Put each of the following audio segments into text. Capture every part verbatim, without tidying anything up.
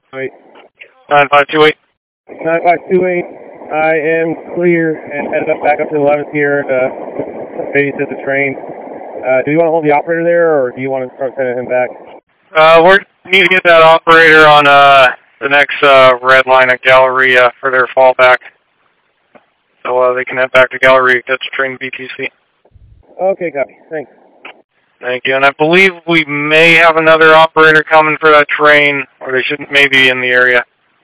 Wait. nine five two eight. nine five two eight. I am clear and headed up back up to the eleventh here to babysit the train. Uh, do you want to hold the operator there, or do you want to start sending him back? Uh, we need to get that operator on uh, the next uh, red line at Galleria for their fallback. So uh, they can head back to Galleria, get the train B T C. Okay, copy. Thanks. Thank you. And I believe we may have another operator coming for that train, or they should maybe in the area.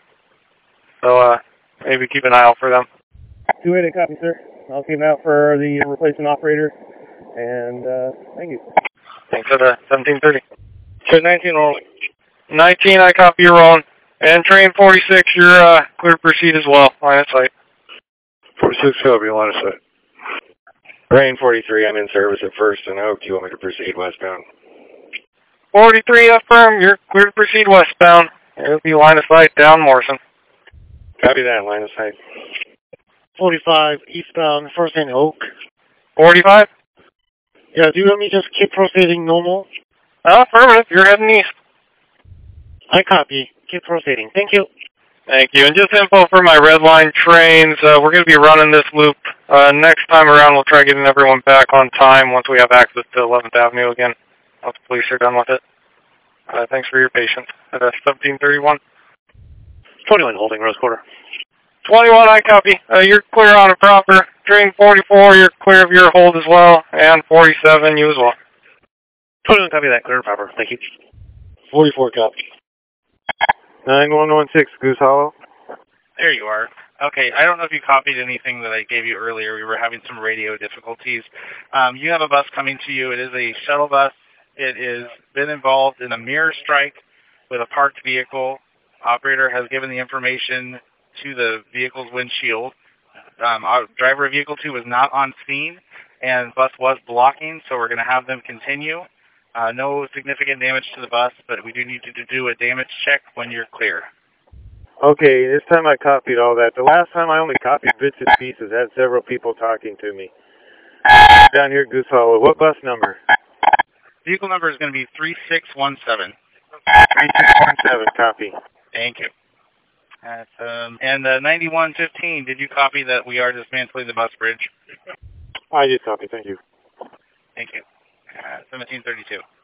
So uh, maybe keep an eye out for them. two eight, copy, sir. I'll keep an eye out for the replacement operator. And uh, thank you. Thanks for the seventeen thirty. Train nineteen rolling. nineteen, I copy your rolling. And train forty-six, you're uh, clear to proceed as well. Line of sight. forty-six, copy, line of sight. Train forty-three, I'm in service at First and Oak. Do you want me to proceed westbound? forty-three, affirm. You're clear to proceed westbound. It'll be line of sight down Morrison. Copy that, line of sight. forty-five, eastbound, First and Oak. forty-five? Yeah, do you want me to just keep proceeding normal? Uh, affirmative. You're heading east. I copy. Keep proceeding. Thank you. Thank you. And just info for my red line trains, uh, we're going to be running this loop. Uh, next time around, we'll try getting everyone back on time once we have access to eleventh Avenue again. Once the police are done with it. Uh, thanks for your patience. At uh, seventeen thirty-one. twenty-one, holding Rose Quarter. twenty-one, I copy. Uh, you're clear on it proper. Train forty-four, you're clear of your hold as well. And forty-seven, you as well. twenty-one, copy that. Clear proper. Thank you. forty-four, copy. nine one one six, Goose Hollow. There you are. Okay, I don't know if you copied anything that I gave you earlier. We were having some radio difficulties. Um, you have a bus coming to you. It is a shuttle bus. It has been involved in a mirror strike with a parked vehicle. Operator has given the information to the vehicle's windshield. Um, our driver of vehicle two was not on scene, and bus was blocking, so we're going to have them continue. Uh, no significant damage to the bus, but we do need to do a damage check when you're clear. Okay, this time I copied all that. The last time I only copied bits and pieces. I had several people talking to me. Down here at Goose Hollow. What bus number? Vehicle number is going to be three six one seven. three six one seven, copy. Thank you. That's, um, and uh, ninety-one fifteen, did you copy that we are dismantling the bus bridge? I did copy, thank you. Thank you. Uh, seventeen thirty-two.